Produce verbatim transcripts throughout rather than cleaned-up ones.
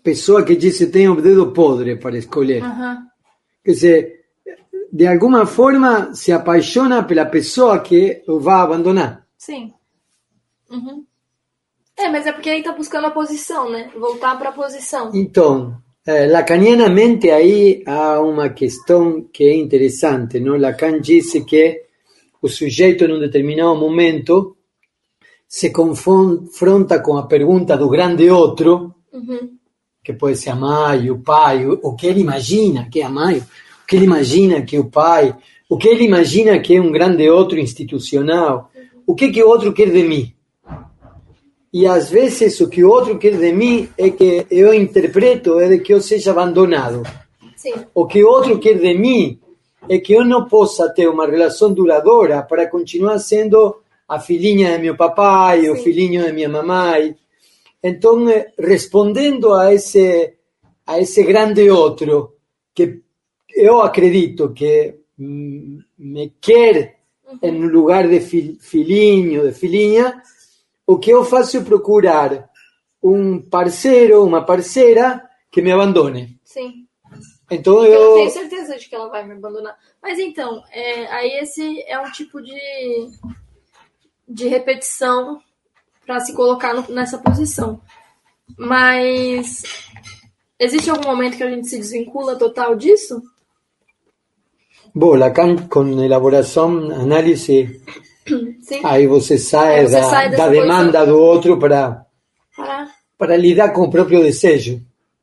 pessoa que diz que tem o dedo podre para escolher. Uhum. Quer dizer, de alguma forma se apaixona pela pessoa que o vai abandonar. Sim. Uhum. É, mas é porque aí tá buscando a posição, né? Voltar para a posição. Então, eh, lacanianamente aí há uma questão que é interessante, não? Lacan disse que o sujeito, em um determinado momento, se confronta com a pergunta do grande outro, uhum. que pode ser a mãe, o pai, o, o que ele imagina que é a mãe, o que ele imagina que é o pai, o que ele imagina que é um grande outro institucional, uhum. o que, que o outro quer de mim. E às vezes o que o outro quer de mim é que eu interpreto é de que eu seja abandonado. Sim. O que o outro quer de mim é que eu não possa ter uma relação duradoura para continuar sendo a filhinha de meu papai, Sim. o filhinho de minha mamãe. Então, respondendo a esse, a esse grande outro, que eu acredito que me quer uhum. em lugar de fil, filhinho, de filhinha, o que eu faço é procurar um parceiro, uma parceira que me abandone. Sim. Então eu... eu... eu tenho certeza de que ela vai me abandonar. Mas então, é, aí esse é um tipo de, de repetição para se colocar no, nessa posição. Mas existe algum momento que a gente se desvincula total disso? Bom, Lacan, com elaboração, análise... Sim. Aí você sai, aí você da, sai da demanda posição. Do outro para, para para lidar com o próprio desejo.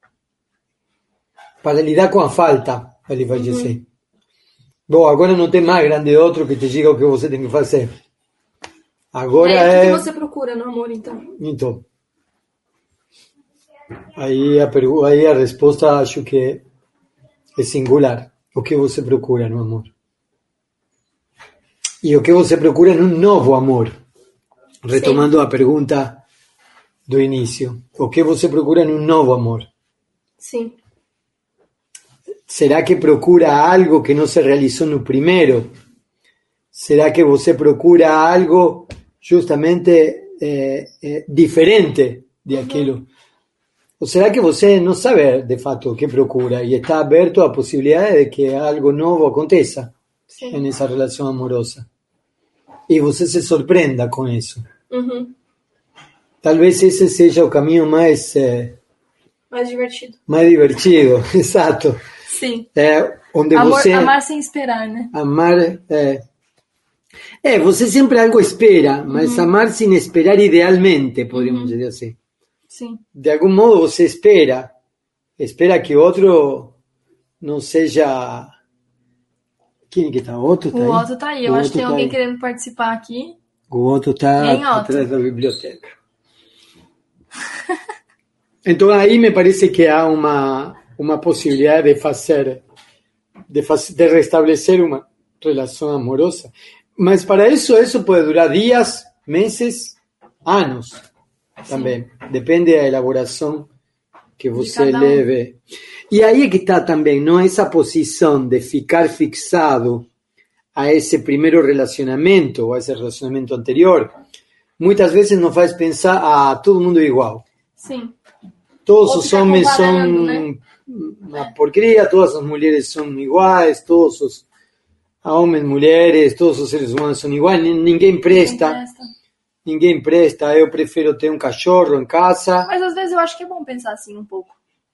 Para lidar com a falta, ele vai uhum. dizer. Bom, agora não tem mais grande outro que te diga o que você tem que fazer. Agora é... é... O que você procura no amor, então? Então. Aí a, pergu... aí a resposta acho que é singular. O que você procura no amor? E o que você procura num novo amor? Retomando Sim. a pergunta do início. O que você procura num novo amor? Sim. Será que procura algo que não se realizou no primeiro? Será que você procura algo justamente eh, eh, diferente de aquilo? Uhum. Ou será que você não sabe de fato o que procura e está aberto à possibilidade de que algo novo aconteça Sim. nessa relação amorosa? E você se surpreenda com isso. Uhum. Talvez esse seja o caminho mais... Eh, mais divertido. Mais divertido, exato. Sim. É, onde Amor, você... Amar sem esperar, né? Amar... É, é você sempre algo espera, mas uhum. amar sem esperar idealmente, podemos uhum. dizer assim. Sim. De algum modo você espera. Espera que outro não seja... Quem que tá? O Otto tá o aí? O Otto tá aí. Eu o acho que tem tá alguém aí. querendo participar aqui. O Otto tá atrás da biblioteca. Então aí me parece que há uma, uma possibilidade de fazer, de, fazer, de restabelecer uma relação amorosa. Mas para isso, isso pode durar dias, meses, anos também. Sim. Depende da elaboração que você um. leve. E aí é que está também, não essa posição de ficar fixado a esse primeiro relacionamento, ou a esse relacionamento anterior. Muitas vezes nos faz pensar, ah, todo mundo é igual. Sim. Todos os homens são né? uma porqueria, todas as mulheres são iguais, todos os homens, mulheres, todos os seres humanos são iguais, ninguém presta, ninguém presta, ninguém presta, eu prefiro ter um cachorro em casa. Mas às vezes eu acho que é bom pensar assim um pouco.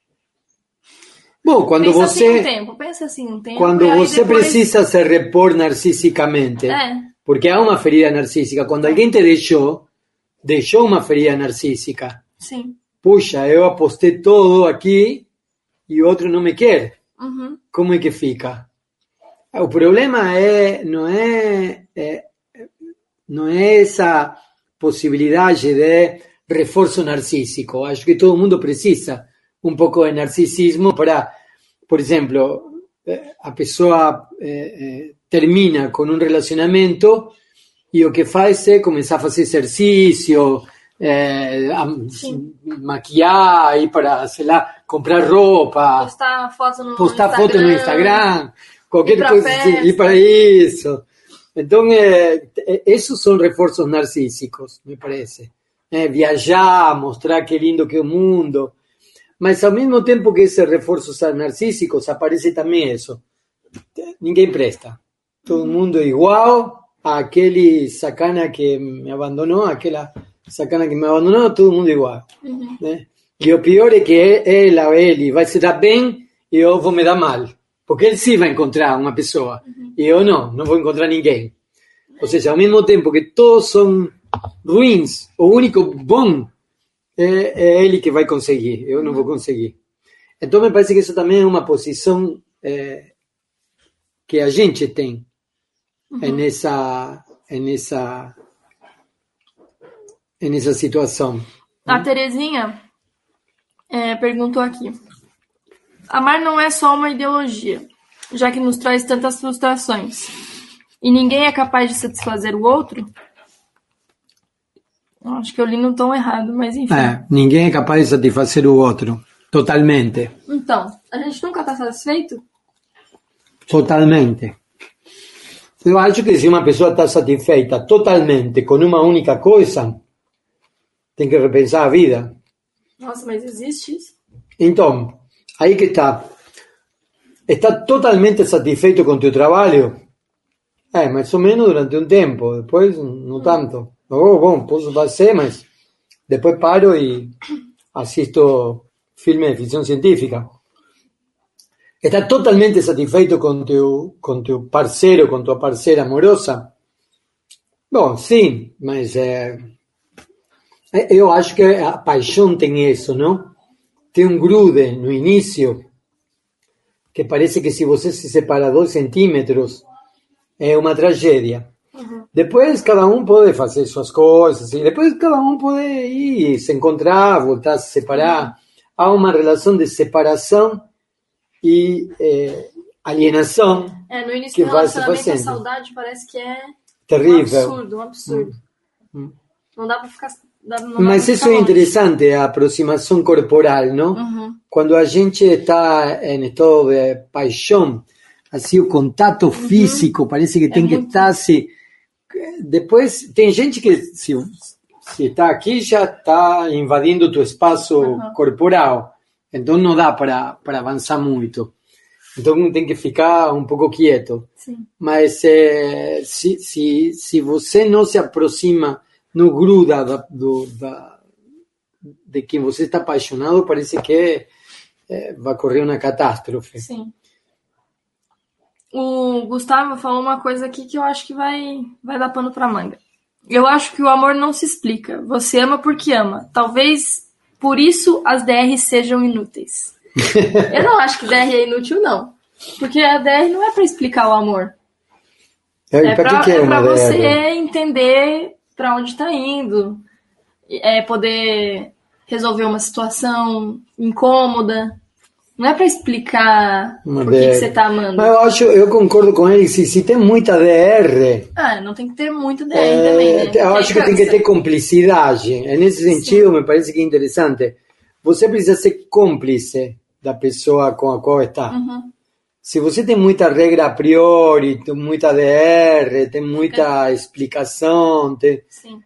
Bom, quando pensa você... Assim um tempo, pensa assim um tempo. Quando você depois... precisa se repor narcisicamente, é. porque há uma ferida narcísica, quando alguém te deixou, deixou uma ferida narcísica. Sim. Puxa, eu apostei todo aqui e o outro não me quer. Uhum. Como é que fica? O problema é não é, é não é essa possibilidade de reforço narcísico. Acho que todo mundo precisa um pouco de narcisismo para, por exemplo, a pessoa eh, termina com um relacionamento e o que faz é começar a fazer exercício, É, a, maquiar, ir para, sei lá, comprar roupa, postar foto no postar Instagram, foto no Instagram, qualquer ir coisa assim, ir para isso. Então, é, esses são reforços narcísicos, me parece. É, viajar, mostrar que lindo que é o mundo. Mas ao mesmo tempo que esses reforços narcísicos, aparece também isso. Ninguém presta. Todo mundo é igual àquele sacana que me abandonou, aquela sacana que me abandonou, todo mundo igual. Uhum. Né? E o pior é que ela ou ele vai se dar bem e eu vou me dar mal. Porque ele sim vai encontrar uma pessoa. Uhum. E eu não, não vou encontrar ninguém. Ou seja, ao mesmo tempo que todos são ruins, o único bom é, é ele que vai conseguir. Eu não vou conseguir. Então me parece que isso também é uma posição é, que a gente tem. Uhum. É nessa, é nessa, é nessa situação. A Terezinha é, perguntou aqui. Amar não é só uma ideologia, já que nos traz tantas frustrações. E ninguém é capaz de satisfazer o outro? Acho que eu li no tom errado, mas enfim. É, ninguém é capaz de satisfazer o outro. Totalmente. Então, a gente nunca está satisfeito? Totalmente. Eu acho que se uma pessoa está satisfeita totalmente com uma única coisa, tem que repensar a vida. Nossa, mas existe isso? Então, aí que está. Está totalmente satisfeito com teu trabalho? É, mais ou menos durante um tempo. Depois, não tanto. Oh, bom, posso fazer, mas depois paro e assisto filmes de ficção científica. Está totalmente satisfeito com teu, com teu parceiro, com tua parceira amorosa? Bom, sim, mas é, eu acho que a paixão tem isso, não? Tem um grude no início, que parece que se você se separa dois centímetros, é uma tragédia. Uhum. Depois cada um pode fazer suas coisas, e depois cada um pode ir se encontrar, voltar a se separar. Uhum. Há uma relação de separação e é, alienação. É, no início do relacionamento a saudade parece que é terrível. Um absurdo, um absurdo. Hum. Não dá para ficar... Não Mas isso é interessante, a aproximação corporal, não? Uhum. Quando a gente está em estado de paixão, assim, o contato físico, uhum. parece que tem é que muito... estar assim... Depois, tem gente que se, se está aqui já está invadindo o espaço uhum. corporal. Então não dá para avançar muito. Então tem que ficar um pouco quieto. Sim. Mas é, se, se, se você não se aproxima, não gruda da, do, da, de quem você está apaixonado, parece que é, vai correr uma catástrofe. Sim. O Gustavo falou uma coisa aqui que eu acho que vai, vai dar pano para manga. Eu acho que o amor não se explica. Você ama porque ama. Talvez por isso as D Rs sejam inúteis. Eu não acho que D R é inútil, não. Porque a D R não é para explicar o amor. É, é para que que é é você entender para onde está indo. É poder resolver uma situação incômoda. Não é para explicar uma por que, que você tá amando. Mas eu acho, eu concordo com ele, se, se tem muita D R... Ah, não tem que ter muita D R é, também, né? Eu acho que tem que ter cumplicidade. E nesse sentido, Sim. me parece que é interessante. Você precisa ser cúmplice da pessoa com a qual está. Uhum. Se você tem muita regra a priori, tem muita D R, tem muita é. explicação, tem,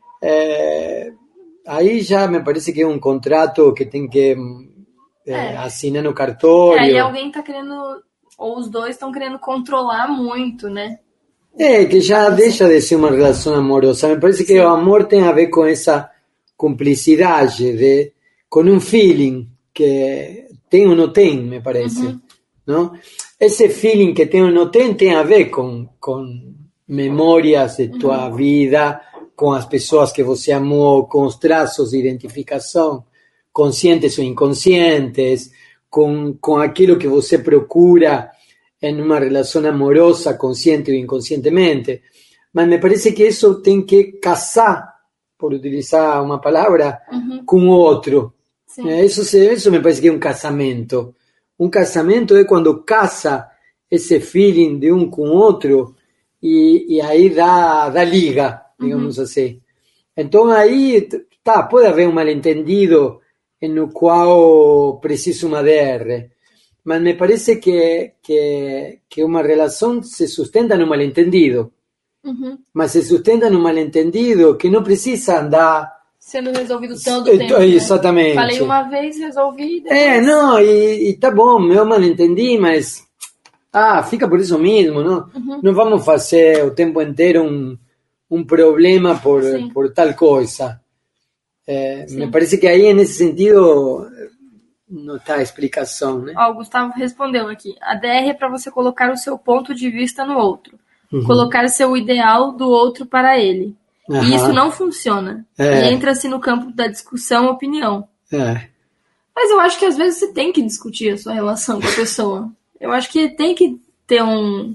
é, aí já me parece que é um contrato que tem que... É, assina no cartório. É, e alguém tá querendo, ou os dois estão querendo controlar muito, né? É, que já deixa de ser uma relação amorosa. Me parece que Sim. o amor tem a ver com essa cumplicidade, de, com um feeling que tem ou não tem, me parece. Uhum. Não? Esse feeling que tem ou não tem tem a ver com, com memórias de tua uhum. vida, com as pessoas que você amou, com os traços de identificação, conscientes ou inconscientes, com, com aquilo que você procura em uma relação amorosa, consciente ou inconscientemente. Mas me parece que isso tem que casar, por utilizar uma palavra, uhum. com o outro. Isso, isso me parece que é um casamento. Um casamento é quando casa esse feeling de um com o outro e, e aí dá, dá liga, digamos uhum. assim. Então aí, tá, pode haver um mal-entendido no qual precisa uma D R, mas me parece que, que, que uma relação se sustenta no mal-entendido. Uhum. Mas se sustenta no mal-entendido que não precisa andar sendo resolvido todo o tempo, né? Exatamente. Falei uma vez, resolvi. Depois... É, não, e, e tá bom, eu mal entendi, mas ah, fica por isso mesmo, não? Uhum. Não vamos fazer o tempo inteiro um, um problema por, por tal coisa. É, me parece que aí, nesse sentido, não está a explicação, né? Ó, o Gustavo respondeu aqui. A D R é para você colocar o seu ponto de vista no outro. Uhum. Colocar seu ideal do outro para ele. Aham. E isso não funciona. É. E entra-se no campo da discussão opinião. É. Mas eu acho que às vezes você tem que discutir a sua relação com a pessoa. Eu acho que tem que ter um...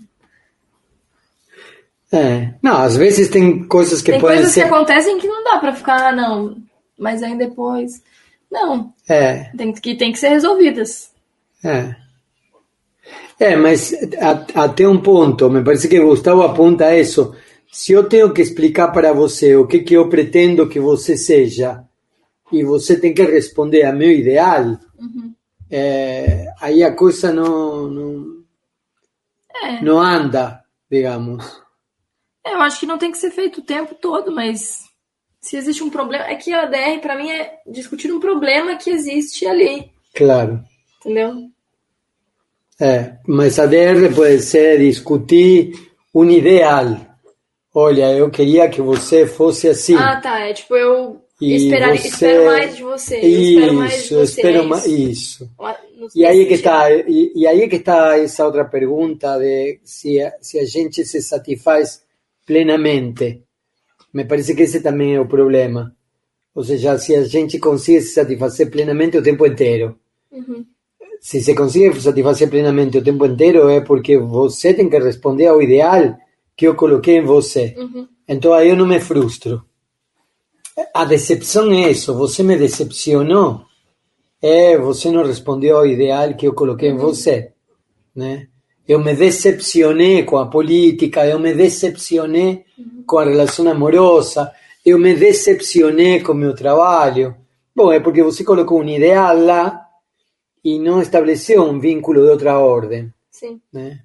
É. Não, às vezes tem coisas que tem podem coisas ser... que acontecem que não dá pra ficar, ah, não, mas aí depois... Não. É. Tem que, tem que ser resolvidas. É. É, mas a, até um ponto, me parece que Gustavo aponta a isso. Se eu tenho que explicar para você o que, que eu pretendo que você seja, e você tem que responder a meu ideal, Uhum. é, aí a coisa não, não, É. não anda, digamos. Eu acho que não tem que ser feito o tempo todo, mas se existe um problema... É que a D R, pra mim, é discutir um problema que existe ali. Claro. Entendeu? É, mas a D R pode ser discutir um ideal. Olha, eu queria que você fosse assim. Ah, tá. É tipo, eu E esperaria, você... espero mais de você. Eu Isso, espero mais de você. espero é ma- isso. isso. No- E aí nesse que sentido. está, e, e aí que está essa outra pergunta de se a, se a gente se satisfaz plenamente. Me parece que esse também é o problema. Ou seja, se a gente consegue se satisfazer plenamente o tempo inteiro. Uhum. Se se consegue satisfazer plenamente o tempo inteiro é porque você tem que responder ao ideal que eu coloquei em você. Uhum. Então aí eu não me frustro. A decepção é isso, você me decepcionou. É, você não respondeu ao ideal que eu coloquei em você, né? Eu me decepcionei com a política, eu me decepcionei com a relação amorosa, eu me decepcionei com o meu trabalho. Bom, é porque você colocou um ideal lá e não estabeleceu um vínculo de outra ordem, Sim. né?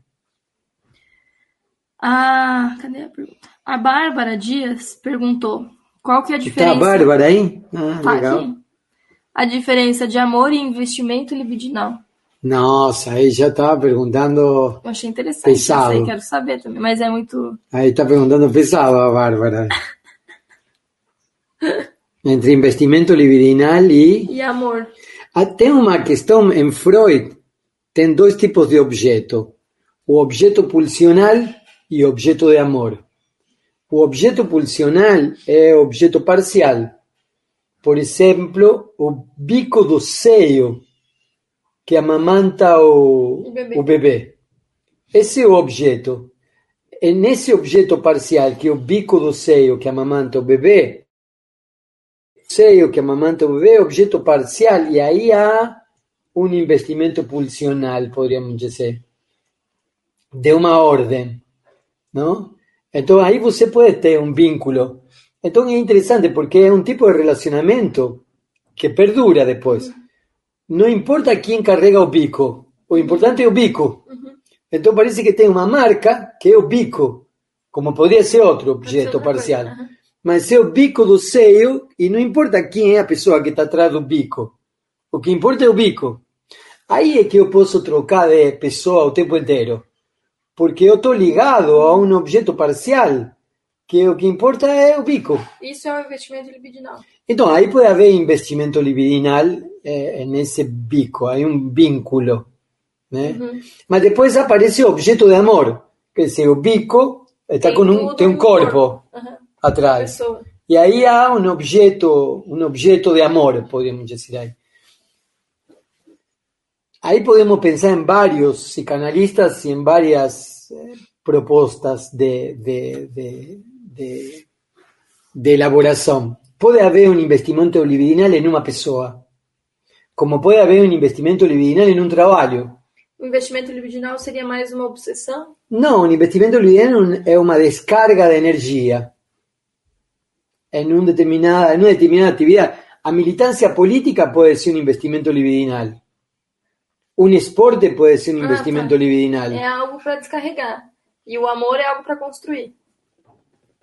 Ah, cadê a pergunta? A Bárbara Dias perguntou qual que é a Está diferença... a Bárbara aí? Ah, Tá legal. aqui. A diferença de amor e investimento libidinal. Nossa, aí já estava perguntando... Eu achei interessante. Pesado. Eu sei, quero saber também, mas é muito... Aí está perguntando pesado a Bárbara. Entre investimento libidinal e... E amor. Ah, tem uma questão em Freud, tem dois tipos de objeto, o objeto pulsional e o objeto de amor. O objeto pulsional é o objeto parcial. Por exemplo, o bico do seio que amamanta o, O bebê. o bebê. Esse é o objeto. E nesse objeto parcial, que é o bico do seio que amamanta o bebê, o seio que amamanta o bebê é objeto parcial, e aí há um investimento pulsional, poderíamos dizer, de uma ordem, não? Então aí você pode ter um vínculo. Então é interessante porque é um tipo de relacionamento que perdura depois. Não importa quem carrega o bico, o importante é o bico. Então parece que tem uma marca que é o bico, como poderia ser outro objeto outra parcial. coisa, uhum. Mas é o bico do seio e não importa quem é a pessoa que está atrás do bico. O que importa é o bico. Aí é que eu posso trocar de pessoa o tempo inteiro. Porque eu estou ligado a um objeto parcial, que o que importa é o bico. Isso é um investimento libidinal. Então, aí pode haver investimento libidinal eh, nesse bico, aí um vínculo, né? Uhum. Mas depois aparece o objeto de amor, quer dizer, o bico está Tem com um, tudo tem um no corpo corpo. Uhum. atrás. Pessoa. E aí há um objeto, um objeto de amor, podemos dizer aí. Aí podemos pensar em vários psicanalistas e em várias eh, propostas de, de, de, de, de elaboração. Pode haver um investimento libidinal em uma pessoa, como pode haver um investimento libidinal em um trabalho. O investimento libidinal seria mais uma obsessão? Não, um investimento libidinal é uma descarga de energia em, um determinada, em uma determinada atividade. A militância política pode ser um investimento libidinal. Um esporte pode ser um Ah, investimento tá. libidinal. É algo para descarregar. E o amor é algo para construir.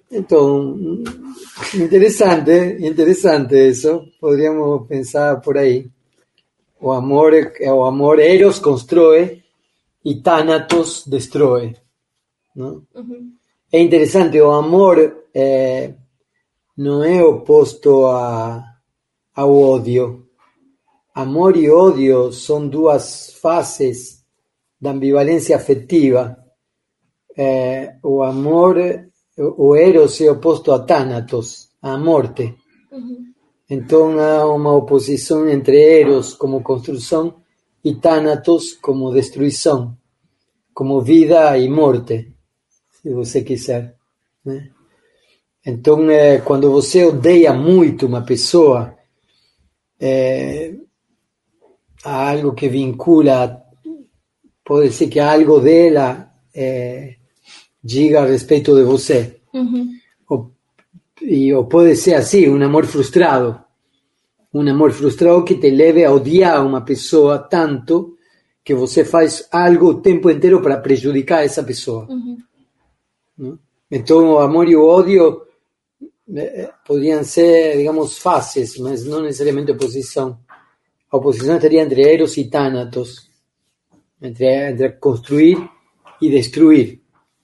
Então, interessante, interessante isso. Poderíamos pensar por aí. O amor, o amor Eros constrói e Thanatos destrói, não? Uhum. É interessante, o amor é, não é oposto a, ao ódio. Amor e ódio são duas faces da ambivalência afetiva. É, o amor, o Eros é oposto a Thanatos, a morte. Uhum. Então há uma oposição entre Eros como construção e Thanatos como destruição, como vida e morte, se você quiser, né? Então, é, quando você odeia muito uma pessoa, é, há algo que vincula, pode ser que algo dela é, diga a respeito de você. Uhum. Ou, e, ou pode ser assim, um amor frustrado. Um amor frustrado que te leve a odiar uma pessoa tanto que você faz algo o tempo inteiro para prejudicar essa pessoa. Uhum. Não? Então, o amor e o ódio eh, poderiam ser, digamos, faces, mas não necessariamente oposição. A oposição estaria entre Eros e Thanatos, entre, entre construir e destruir.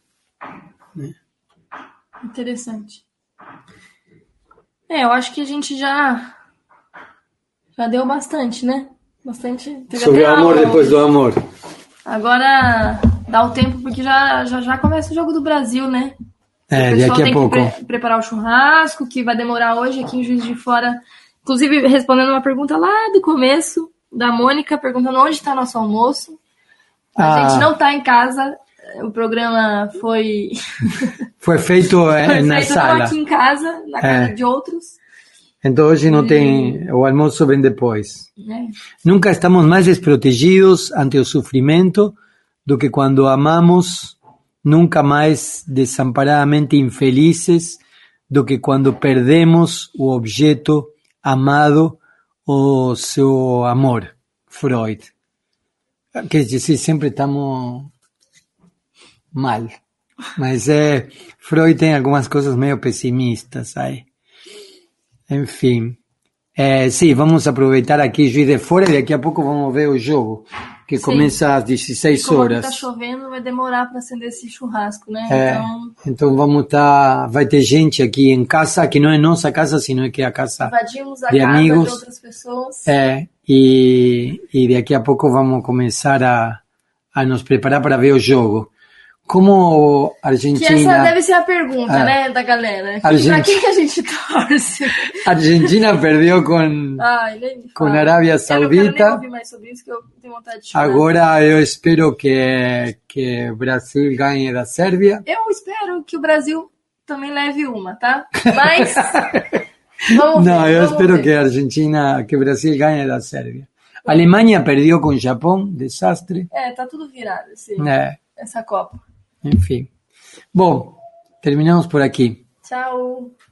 Interessante. É, eu acho que a gente já já deu bastante, né? Bastante. Teve Sobre o até amor aula depois do hoje. amor. Agora dá o tempo, porque já, já, já começa o jogo do Brasil, né? É, O pessoal daqui a tem pouco. que pre- preparar o churrasco, que vai demorar hoje aqui em Juiz de Fora. Inclusive, respondendo uma pergunta lá do começo, da Mônica, perguntando onde está nosso almoço. A Ah. gente não está em casa, o programa foi, Foi feito eh, foi na feito não sala. aqui em casa, na casa É. de outros. Então hoje não tem, o almoço vem depois. Né? Nunca estamos mais desprotegidos ante o sofrimento do que quando amamos, nunca mais desamparadamente infelizes do que quando perdemos o objeto amado ou seu amor. Freud. Quer dizer, sempre estamos mal. Mas é, Freud tem algumas coisas meio pessimistas aí. Enfim. É, sim, vamos aproveitar aqui Juiz de Fora e daqui a pouco vamos ver o jogo, que Sim. começa às dezesseis Como horas. aqui tá chovendo, vai demorar para acender esse churrasco, né? É, Então, então vamos estar, vai ter gente aqui em casa, que não é nossa casa, sino que é a casa invadimos a de casa amigos. de outras pessoas. É, e, e daqui a pouco vamos começar a, a nos preparar para ver o jogo. Como a Que Argentina... essa deve ser a pergunta, É. né, da galera. Que, Argent- Pra quem que a gente torce? a Argentina perdeu com, Ai, nem me com fala. a Arábia Eu não quero nem Saudita. ouvir mais sobre isso, que eu tenho vontade de chorar. Agora eu espero que, que o Brasil ganhe da Sérvia. Eu espero que o Brasil também leve uma, tá? Mas... vamos Não, ver, eu vamos espero ver. que a Argentina, que o Brasil ganhe da Sérvia. A Alemanha perdeu com o Japão, desastre. É, tá tudo virado, esse, É, essa Copa. enfim. Bom, terminamos por aqui. Tchau.